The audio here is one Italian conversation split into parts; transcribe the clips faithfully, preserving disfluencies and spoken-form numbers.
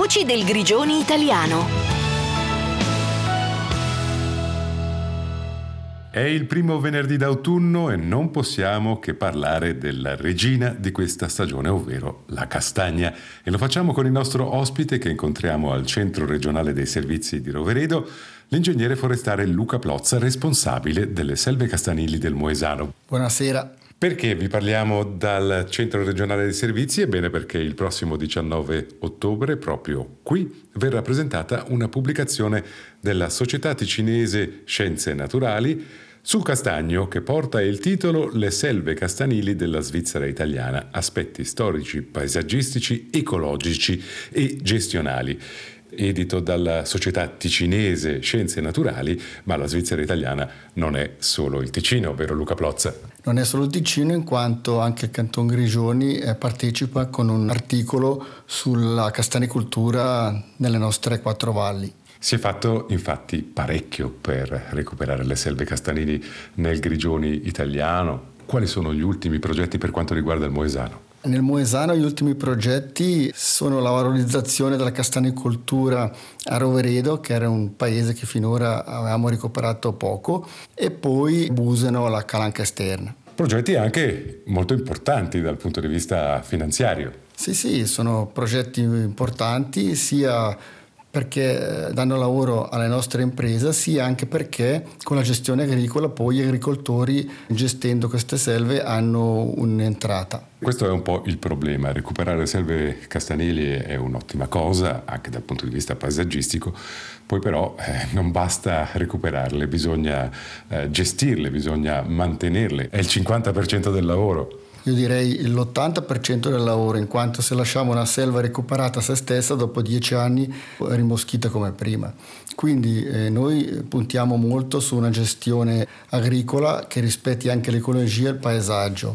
Voci del Grigioni italiano. È il primo venerdì d'autunno e non possiamo che parlare della regina di questa stagione, ovvero la castagna. E lo facciamo con il nostro ospite che incontriamo al Centro Regionale dei Servizi di Roveredo, l'ingegnere forestale Luca Plozza, responsabile delle selve castanili del Moesano. Buonasera. Perché vi parliamo dal Centro Regionale dei Servizi? Ebbene perché il prossimo diciannove ottobre, proprio qui, verrà presentata una pubblicazione della Società Ticinese Scienze Naturali sul castagno che porta il titolo Le selve castanili della Svizzera italiana, aspetti storici, paesaggistici, ecologici e gestionali. Edito dalla Società Ticinese Scienze Naturali, ma la Svizzera italiana non è solo il Ticino, vero Luca Plozza? Non è solo il Ticino, in quanto anche il Canton Grigioni partecipa con un articolo sulla castanicoltura nelle nostre quattro valli. Si è fatto infatti parecchio per recuperare le selve castanili nel Grigioni italiano. Quali sono gli ultimi progetti per quanto riguarda il Moesano? Nel Moesano gli ultimi progetti sono la valorizzazione della castanicoltura a Roveredo, che era un paese che finora avevamo recuperato poco, e poi Buseno, la calanca esterna. Progetti anche molto importanti dal punto di vista finanziario. Sì, sì, sono progetti importanti sia perché danno lavoro alle nostre imprese, sia anche perché con la gestione agricola poi gli agricoltori, gestendo queste selve, hanno un'entrata. Questo è un po' il problema. Recuperare le selve castanili è un'ottima cosa anche dal punto di vista paesaggistico, poi però eh, non basta recuperarle, bisogna eh, gestirle, bisogna mantenerle. È il cinquanta per cento del lavoro. Io direi l'ottanta per cento del lavoro, in quanto se lasciamo una selva recuperata a se stessa, dopo dieci anni è rimoschita come prima. Quindi eh, noi puntiamo molto su una gestione agricola che rispetti anche l'ecologia e il paesaggio.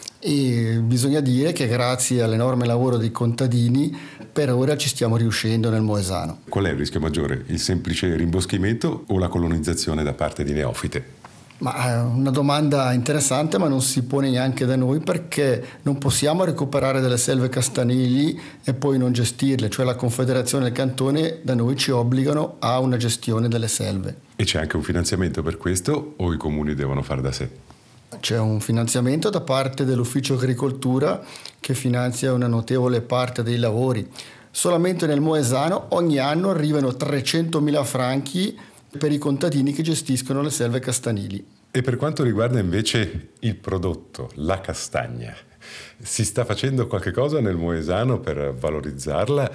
E bisogna dire che grazie all'enorme lavoro dei contadini per ora ci stiamo riuscendo nel Moesano. Qual è il rischio maggiore? Il semplice rimboschimento o la colonizzazione da parte di neofite? Ma è una domanda interessante, ma non si pone neanche da noi, perché non possiamo recuperare delle selve castanili e poi non gestirle, cioè la Confederazione del Cantone da noi ci obbligano a una gestione delle selve. E c'è anche un finanziamento per questo o i comuni devono fare da sé? C'è un finanziamento da parte dell'Ufficio Agricoltura che finanzia una notevole parte dei lavori. Solamente nel Moesano ogni anno arrivano trecentomila franchi per i contadini che gestiscono le selve castanili. E per quanto riguarda invece il prodotto, la castagna, si sta facendo qualche cosa nel Moesano per valorizzarla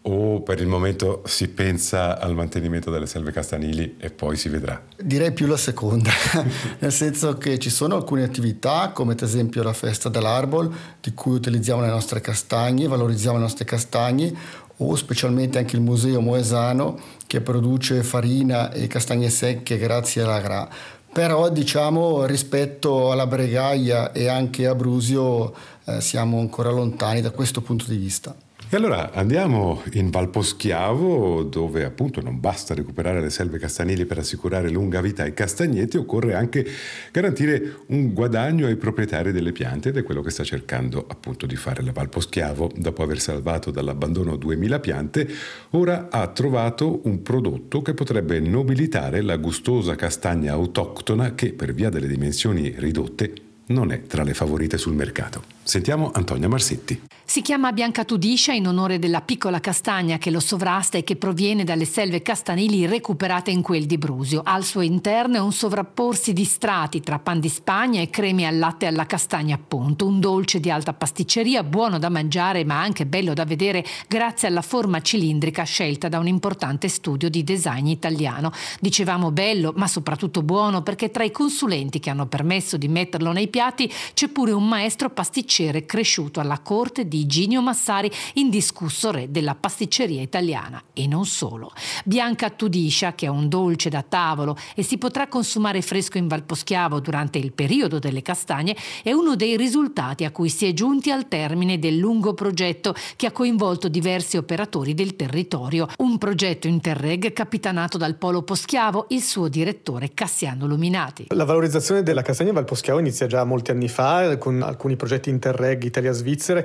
o per il momento si pensa al mantenimento delle selve castanili e poi si vedrà? Direi più la seconda, nel senso che ci sono alcune attività, come ad esempio la festa dell'Arbol, di cui utilizziamo le nostre castagne, valorizziamo le nostre castagne, o specialmente anche il Museo Moesano che produce farina e castagne secche grazie alla G R A. Però diciamo rispetto alla Bregaia e anche a Brusio eh, siamo ancora lontani da questo punto di vista. E allora andiamo in Valposchiavo, dove appunto non basta recuperare le selve castanili per assicurare lunga vita ai castagneti, occorre anche garantire un guadagno ai proprietari delle piante, ed è quello che sta cercando appunto di fare la Valposchiavo. Dopo aver salvato dall'abbandono duemila piante, ora ha trovato un prodotto che potrebbe nobilitare la gustosa castagna autoctona che, per via delle dimensioni ridotte, non è tra le favorite sul mercato. Sentiamo Antonia Marsetti. Si chiama Bianca Tudiscia in onore della piccola castagna che lo sovrasta e che proviene dalle selve castanili recuperate in quel di Brusio. Al suo interno è un sovrapporsi di strati tra pan di Spagna e creme al latte alla castagna appunto. Un dolce di alta pasticceria, buono da mangiare ma anche bello da vedere grazie alla forma cilindrica scelta da un importante studio di design italiano. Dicevamo bello ma soprattutto buono perché tra i consulenti che hanno permesso di metterlo nei piatti c'è pure un maestro pasticcere cresciuto alla corte di Iginio Massari, indiscusso re della pasticceria italiana. E non solo. Bianca Tudiscia, che è un dolce da tavolo e si potrà consumare fresco in Valposchiavo durante il periodo delle castagne, è uno dei risultati a cui si è giunti al termine del lungo progetto che ha coinvolto diversi operatori del territorio. Un progetto Interreg capitanato dal Polo Poschiavo, il suo direttore Cassiano Luminati. La valorizzazione della castagna in Valposchiavo inizia già molti anni fa con alcuni progetti Interreg Italia-Svizzera che hanno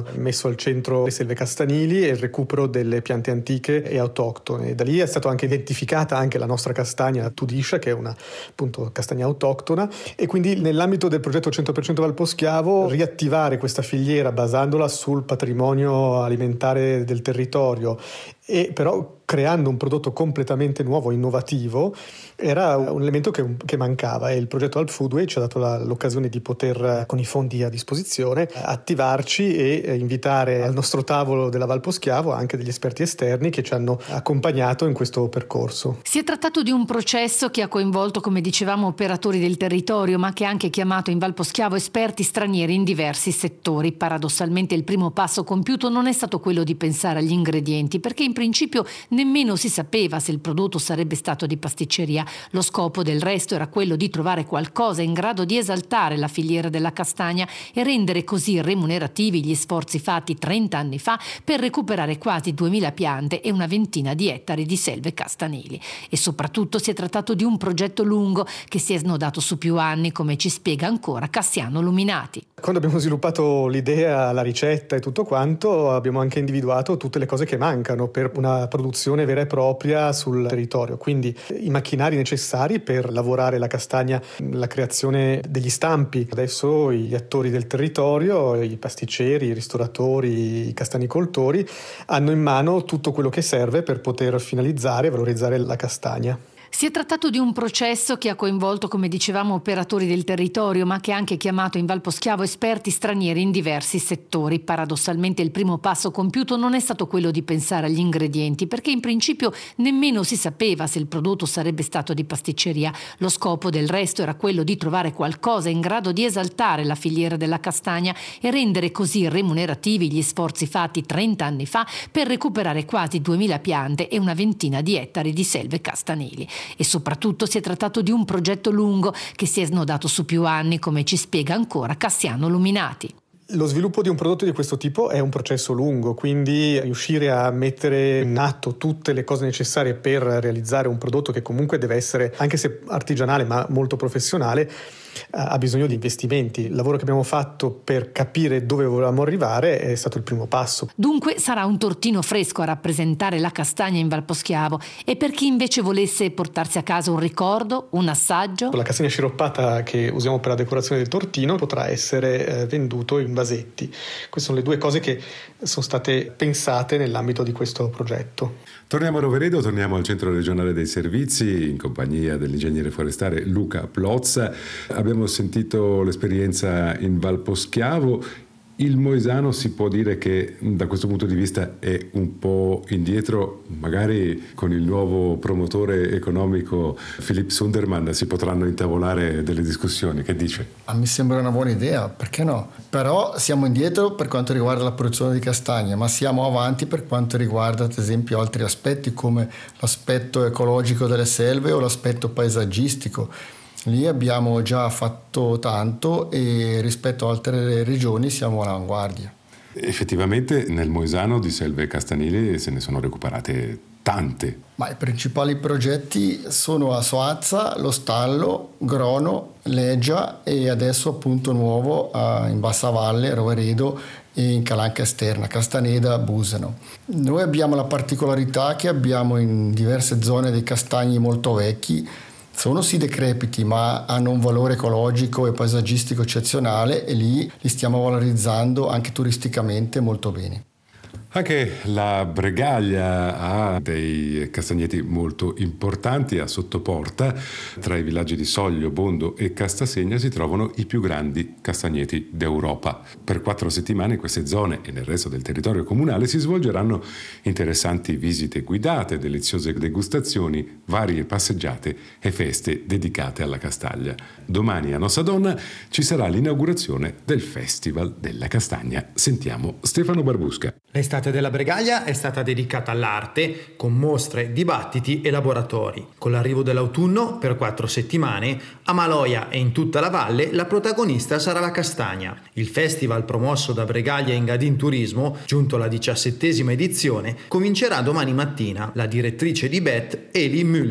messo al centro le selve castanili e il recupero delle piante antiche e autoctone. Da lì è stata anche identificata anche la nostra castagna Tudiscia, che è una appunto castagna autoctona, e quindi nell'ambito del progetto cento per cento Valposchiavo riattivare questa filiera basandola sul patrimonio alimentare del territorio e però creando un prodotto completamente nuovo, innovativo, era un elemento che, che mancava, e il progetto Alp Foodway ci ha dato la, l'occasione di poter, con i fondi a disposizione, attivarci e invitare al nostro tavolo della Valposchiavo anche degli esperti esterni che ci hanno accompagnato in questo percorso. Si è trattato di un processo che ha coinvolto, come dicevamo, operatori del territorio, ma che ha anche chiamato in Valposchiavo esperti stranieri in diversi settori. Paradossalmente il primo passo compiuto non è stato quello di pensare agli ingredienti, perché in principio nemmeno si sapeva se il prodotto sarebbe stato di pasticceria. Lo scopo del resto era quello di trovare qualcosa in grado di esaltare la filiera della castagna e rendere così remunerativi gli sforzi fatti trenta anni fa per recuperare quasi duemila piante e una ventina di ettari di selve castanili. E soprattutto si è trattato di un progetto lungo che si è snodato su più anni, come ci spiega ancora Cassiano Luminati. Quando abbiamo sviluppato l'idea, la ricetta e tutto quanto, abbiamo anche individuato tutte le cose che mancano per una produzione vera e propria sul territorio, quindi i macchinari necessari per lavorare la castagna, la creazione degli stampi. Adesso gli attori del territorio, i pasticceri, i ristoratori, i castanicoltori hanno in mano tutto quello che serve per poter finalizzare e valorizzare la castagna. Si è trattato di un processo che ha coinvolto, come dicevamo, operatori del territorio, ma che ha anche chiamato in Valposchiavo esperti stranieri in diversi settori. Paradossalmente il primo passo compiuto non è stato quello di pensare agli ingredienti, perché in principio nemmeno si sapeva se il prodotto sarebbe stato di pasticceria. Lo scopo del resto era quello di trovare qualcosa in grado di esaltare la filiera della castagna e rendere così remunerativi gli sforzi fatti trenta anni fa per recuperare quasi duemila piante e una ventina di ettari di selve castanili. E soprattutto si è trattato di un progetto lungo che si è snodato su più anni, come ci spiega ancora Cassiano Luminati. Lo sviluppo di un prodotto di questo tipo è un processo lungo, quindi riuscire a mettere in atto tutte le cose necessarie per realizzare un prodotto che comunque deve essere, anche se artigianale, ma molto professionale, ha bisogno di investimenti. Il lavoro che abbiamo fatto per capire dove volevamo arrivare è stato il primo passo. Dunque sarà un tortino fresco a rappresentare la castagna in Valposchiavo, e per chi invece volesse portarsi a casa un ricordo, un assaggio? La castagna sciroppata che usiamo per la decorazione del tortino potrà essere eh, venduto in vasetti. Queste sono le due cose che sono state pensate nell'ambito di questo progetto. Torniamo a Roveredo, torniamo al Centro Regionale dei Servizi in compagnia dell'ingegnere forestale Luca Plozza. Abbiamo sentito l'esperienza in Valposchiavo. Il moesano si può dire che da questo punto di vista è un po' indietro, magari con il nuovo promotore economico Philipp Sundermann si potranno intavolare delle discussioni. Che dice? Ah, mi sembra una buona idea, perché no? Però siamo indietro per quanto riguarda la produzione di castagne, ma siamo avanti per quanto riguarda ad esempio altri aspetti come l'aspetto ecologico delle selve o l'aspetto paesaggistico. Lì abbiamo già fatto tanto e rispetto a altre regioni siamo all'avanguardia. Effettivamente nel moesano di selve castanili se ne sono recuperate tante. Ma i principali progetti sono a Soazza, Lo Stallo, Grono, Leggia e adesso appunto nuovo in Bassavalle, Roveredo e in Calanca Esterna, Castaneda, Buseno. Noi abbiamo la particolarità che abbiamo in diverse zone dei castagni molto vecchi. Sono sì decrepiti, ma hanno un valore ecologico e paesaggistico eccezionale e lì li stiamo valorizzando anche turisticamente molto bene. Anche la Bregaglia ha dei castagneti molto importanti. A Sottoporta, tra i villaggi di Soglio, Bondo e Castasegna, si trovano i più grandi castagneti d'Europa. Per quattro settimane in queste zone e nel resto del territorio comunale si svolgeranno interessanti visite guidate, deliziose degustazioni, varie passeggiate e feste dedicate alla castaglia. Domani a Nossadonna ci sarà l'inaugurazione del Festival della Castagna. Sentiamo Stefano Barbusca. L'estate della Bregaglia è stata dedicata all'arte, con mostre, dibattiti e laboratori. Con l'arrivo dell'autunno, per quattro settimane, a Maloia e in tutta la valle, la protagonista sarà la castagna. Il festival promosso da Bregaglia Engadin Turismo, giunto alla diciassettesima edizione, comincerà domani mattina. La direttrice di B E T, Eli Müller.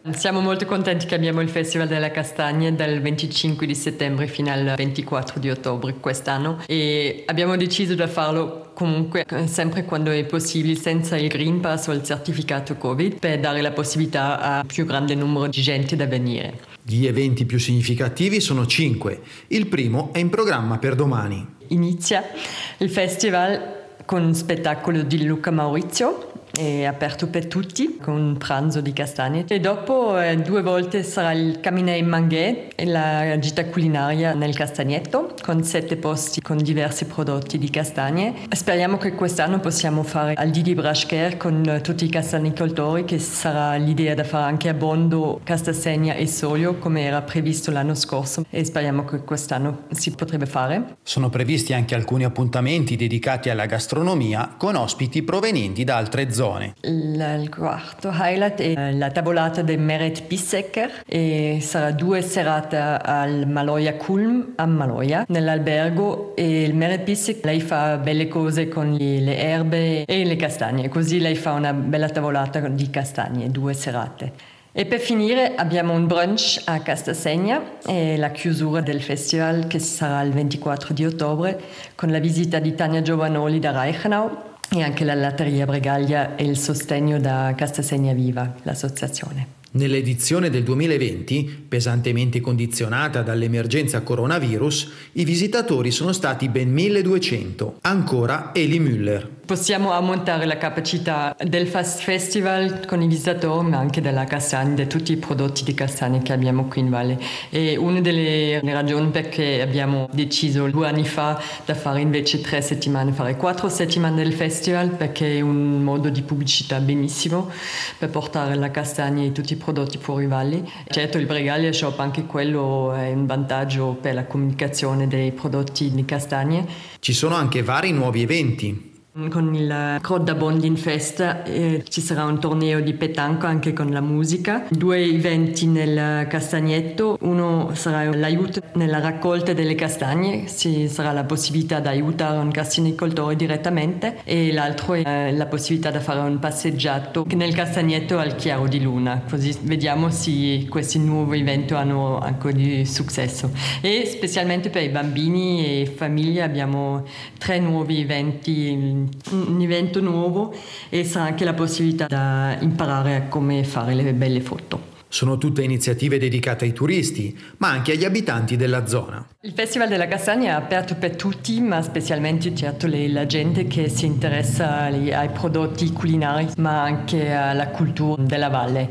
Siamo molto contenti che abbiamo il Festival della Castagna dal venticinque di settembre fino al ventiquattro di ottobre quest'anno e abbiamo deciso di farlo comunque sempre quando è possibile senza il Green Pass o il certificato Covid per dare la possibilità a più grande numero di gente da venire. Gli eventi più significativi sono cinque. Il primo è in programma per domani. Inizia il festival con un spettacolo di Luca Maurizio, è aperto per tutti con un pranzo di castagne e dopo eh, due volte sarà il Caminè in Manguè e la gita culinaria nel Castagnetto con sette posti con diversi prodotti di castagne. Speriamo che quest'anno possiamo fare al Didi Braschker con tutti i castagnicoltori, che sarà l'idea da fare anche a Bondo, Castasegna e Soglio come era previsto l'anno scorso e speriamo che quest'anno si potrebbe fare. Sono previsti anche alcuni appuntamenti dedicati alla gastronomia con ospiti provenienti da altre zone. Il, il quarto highlight è la tavolata del Meret Pissecker e sarà due serate al Maloja Kulm a Maloja nell'albergo e il Meret Pissecker lei fa belle cose con le, le erbe e le castagne, così lei fa una bella tavolata di castagne, due serate. E per finire abbiamo un brunch a Castasegna e la chiusura del festival che sarà il ventiquattro di ottobre con la visita di Tania Giovanoli da Reichenau e anche la Latteria Bregaglia e il sostegno da Castasegna Viva, l'associazione. Nell'edizione del duemilaventi, pesantemente condizionata dall'emergenza coronavirus, i visitatori sono stati ben milleduecento. Ancora Eli Müller. Possiamo aumentare la capacità del Fast Festival con i visitatori, ma anche della castagna, di tutti i prodotti di castagne che abbiamo qui in Valle. E una delle ragioni perché abbiamo deciso due anni fa da fare invece tre settimane, fare quattro settimane del festival, perché è un modo di pubblicità benissimo per portare la castagna e tutti i prodotti fuori Valle. Certo il Bregaglia Shop, anche quello è un vantaggio per la comunicazione dei prodotti di castagne. Ci sono anche vari nuovi eventi. Con il Crodda Bondin Fest eh, ci sarà un torneo di petanca anche con la musica, due eventi nel Castagnetto, uno sarà l'aiuto nella raccolta delle castagne, ci sarà la possibilità di aiutare un castagnicoltore direttamente e l'altro è eh, la possibilità di fare un passeggiato nel Castagnetto al chiaro di luna, così vediamo se questi nuovi eventi hanno ancora di successo. E specialmente per i bambini e famiglie abbiamo tre nuovi eventi, un evento nuovo e sarà anche la possibilità di imparare a come fare le belle foto. Sono tutte iniziative dedicate ai turisti, ma anche agli abitanti della zona. Il Festival della Castagna è aperto per tutti, ma specialmente certo le, la gente che si interessa ai, ai prodotti culinari, ma anche alla cultura della valle.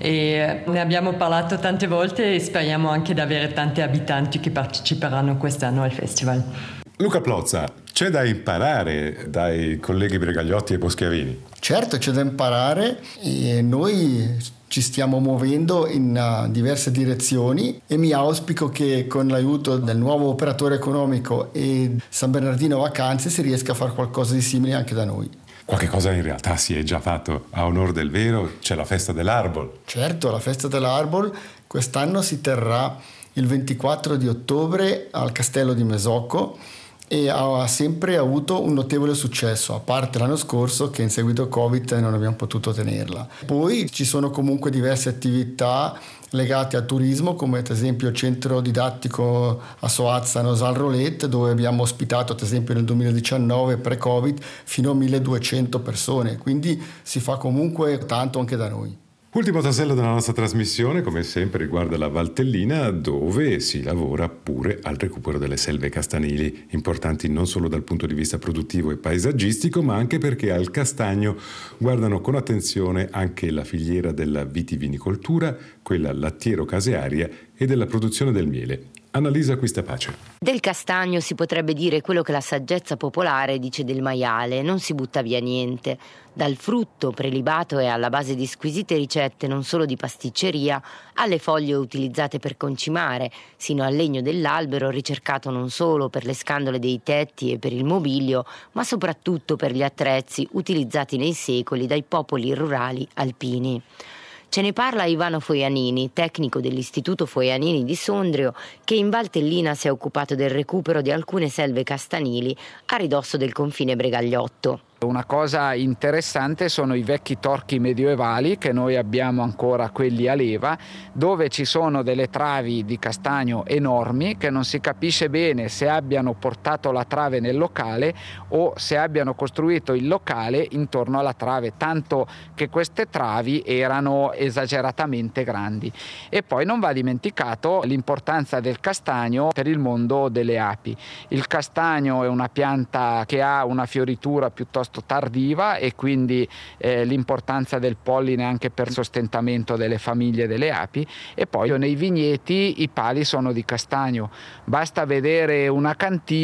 E ne abbiamo parlato tante volte e speriamo anche di avere tanti abitanti che parteciperanno quest'anno al festival. Luca Plozza, c'è da imparare dai colleghi Bregagliotti e Boschiavini? Certo, c'è da imparare e noi ci stiamo muovendo in uh, diverse direzioni e mi auspico che con l'aiuto del nuovo operatore economico e San Bernardino Vacanze si riesca a fare qualcosa di simile anche da noi. Qualche cosa in realtà si è già fatto a onor del vero, c'è la festa dell'Arbol. Certo, la festa dell'Arbol quest'anno si terrà il ventiquattro di ottobre al Castello di Mesocco e ha sempre avuto un notevole successo, a parte l'anno scorso che in seguito al Covid non abbiamo potuto tenerla. Poi ci sono comunque diverse attività legate al turismo, come ad esempio il centro didattico a Soazza Nosal Rolet, dove abbiamo ospitato ad esempio nel duemiladiciannove pre-Covid fino a milleduecento persone, quindi si fa comunque tanto anche da noi. Ultimo tassello della nostra trasmissione, come sempre, riguarda la Valtellina, dove si lavora pure al recupero delle selve castanili, importanti non solo dal punto di vista produttivo e paesaggistico, ma anche perché al castagno guardano con attenzione anche la filiera della vitivinicoltura, quella lattiero-casearia e della produzione del miele. Annalisa Quistapace. Del castagno si potrebbe dire quello che la saggezza popolare dice del maiale: non si butta via niente. Dal frutto prelibato e alla base di squisite ricette non solo di pasticceria, alle foglie utilizzate per concimare, sino al legno dell'albero ricercato non solo per le scandole dei tetti e per il mobilio, ma soprattutto per gli attrezzi utilizzati nei secoli dai popoli rurali alpini. Ce ne parla Ivano Foianini, tecnico dell'Istituto Foianini di Sondrio, che in Valtellina si è occupato del recupero di alcune selve castanili a ridosso del confine Bregagliotto. Una cosa interessante sono i vecchi torchi medievali, che noi abbiamo ancora quelli a leva, dove ci sono delle travi di castagno enormi che non si capisce bene se abbiano portato la trave nel locale o se abbiano costruito il locale intorno alla trave, tanto che queste travi erano esageratamente grandi. E poi non va dimenticato l'importanza del castagno per il mondo delle api. Il castagno è una pianta che ha una fioritura piuttosto tardiva e quindi eh, l'importanza del polline anche per sostentamento delle famiglie delle api. E poi nei vigneti i pali sono di castagno, basta vedere una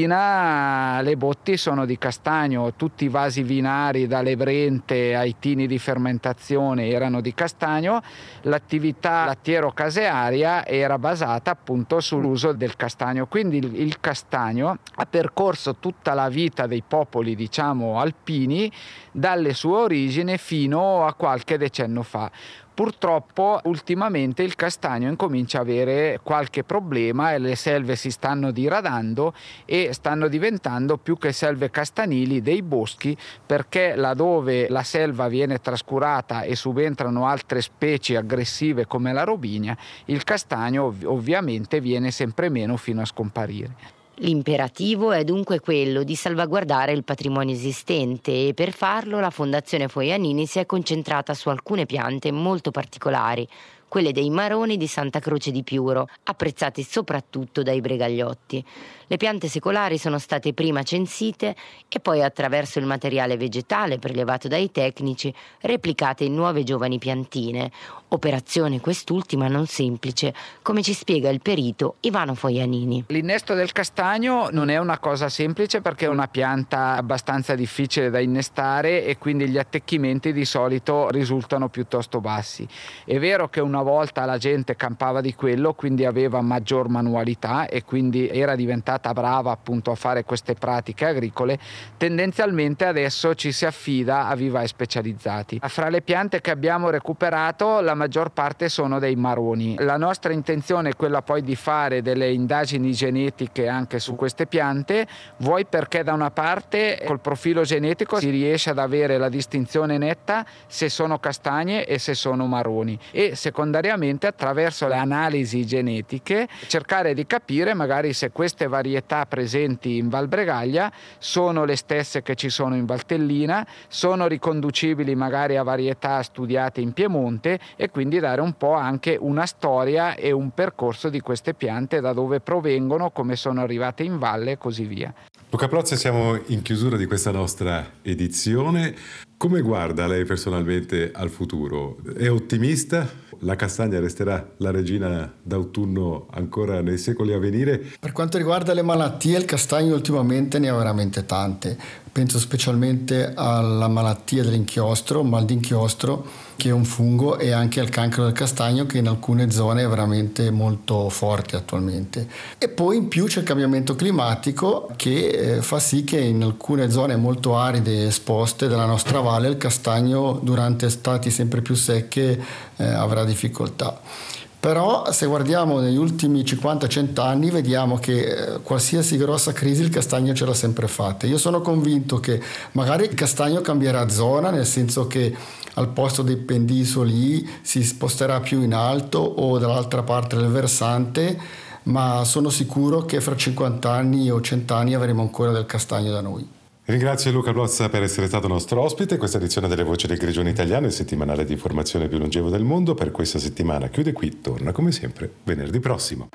cantina, le botti sono di castagno, tutti i vasi vinari dalle brente ai tini di fermentazione erano di castagno. L'attività lattiero-casearia era basata appunto sull'uso del castagno, quindi il, il castagno ha percorso tutta la vita dei popoli, diciamo, alpini, dalle sue origini fino a qualche decennio fa. Purtroppo ultimamente il castagno incomincia a avere qualche problema e le selve si stanno diradando e stanno diventando più che selve castanili dei boschi, perché laddove la selva viene trascurata e subentrano altre specie aggressive come la robinia, il castagno ov- ovviamente viene sempre meno fino a scomparire. L'imperativo è dunque quello di salvaguardare il patrimonio esistente e per farlo la Fondazione Foianini si è concentrata su alcune piante molto particolari, quelle dei maroni di Santa Croce di Piuro, apprezzati soprattutto dai bregagliotti. Le piante secolari sono state prima censite e poi attraverso il materiale vegetale prelevato dai tecnici replicate in nuove giovani piantine, operazione quest'ultima non semplice, come ci spiega il perito Ivano Foianini. L'innesto del castagno non è una cosa semplice perché è una pianta abbastanza difficile da innestare e quindi gli attecchimenti di solito risultano piuttosto bassi. È vero che una volta la gente campava di quello, quindi aveva maggior manualità e quindi era diventata brava appunto a fare queste pratiche agricole. Tendenzialmente adesso ci si affida a vivai specializzati. Fra le piante che abbiamo recuperato la maggior parte sono dei maroni. La nostra intenzione è quella poi di fare delle indagini genetiche anche su queste piante, vuoi perché da una parte col profilo genetico si riesce ad avere la distinzione netta se sono castagne e se sono maroni, e secondariamente attraverso le analisi genetiche cercare di capire magari se queste varietà presenti in Val Bregaglia sono le stesse che ci sono in Valtellina, sono riconducibili magari a varietà studiate in Piemonte, e quindi dare un po' anche una storia e un percorso di queste piante, da dove provengono, come sono arrivate in valle e così via. Luca Prozzi, siamo in chiusura di questa nostra edizione. Come guarda lei personalmente al futuro? È ottimista? La castagna resterà la regina d'autunno ancora nei secoli a venire? Per quanto riguarda le malattie, il castagno ultimamente ne ha veramente tante. Penso specialmente alla malattia dell'inchiostro, mal d'inchiostro, che è un fungo, e anche al cancro del castagno, che in alcune zone è veramente molto forte attualmente. E poi in più c'è il cambiamento climatico che eh, fa sì che in alcune zone molto aride e esposte della nostra valle il castagno durante estati sempre più secche eh, avrà difficoltà. Però se guardiamo negli ultimi cinquanta cento anni vediamo che eh, qualsiasi grossa crisi il castagno ce l'ha sempre fatta. Io sono convinto che magari il castagno cambierà zona, nel senso che al posto dei pendisoli si sposterà più in alto o dall'altra parte del versante, ma sono sicuro che fra cinquanta anni o cento anni avremo ancora del castagno da noi. Ringrazio Luca Prozzi per essere stato nostro ospite. Questa edizione delle Voci del Grigione Italiano, il settimanale di informazione più longevo del mondo, per questa settimana chiude qui, torna come sempre venerdì prossimo.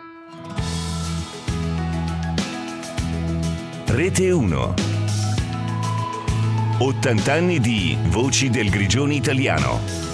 Rete uno. ottanta anni di Voci del Grigione Italiano.